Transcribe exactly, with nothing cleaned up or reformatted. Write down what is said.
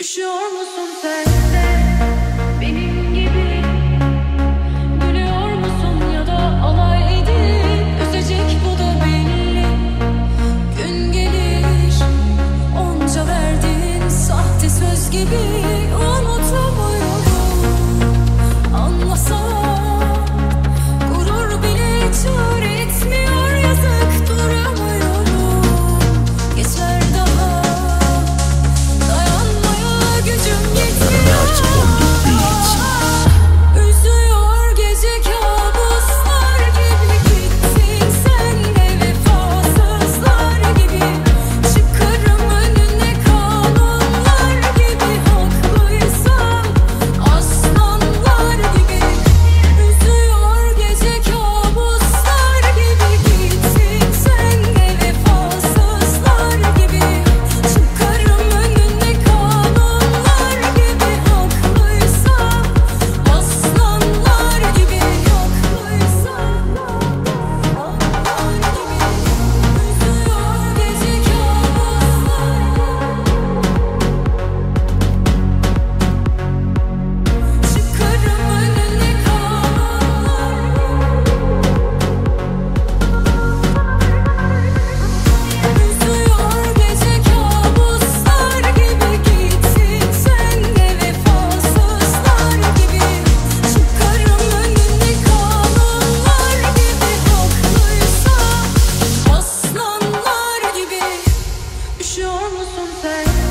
Üşüyor musun sen de benim gibi? Gülüyor musun ya da alay edip üzecek, bu da belli. Gün gelir onca verdiğin sahte söz gibi unutamıyorum. Anlasam gurur bile çare etmiyor, yazık duramıyorum. Geçer daha dayanmaya gücüm yetmiyor. Üzüyor gece kabuslar gibi, gittin sen de vefasızlar gibi. Çıkarım önüne kanunlar gibi, haklıysam aslanlar gibi. Üzüyor gece kabuslar gibi, gittin sen de vefasızlar gibi. Çıkarım önüne kanunlar gibi, haklıysam aslanlar gibi. Haklıysam aslanlar gibi. Üzüyor gece kabuslar. Çıkarım önüne Üzüyor gece kabuslar gibi, gittin sen de vefasızlar gibi. Çıkarım önüne kanunlar gibi, haklıysam aslanlar gibi. Üşüyor musun sen?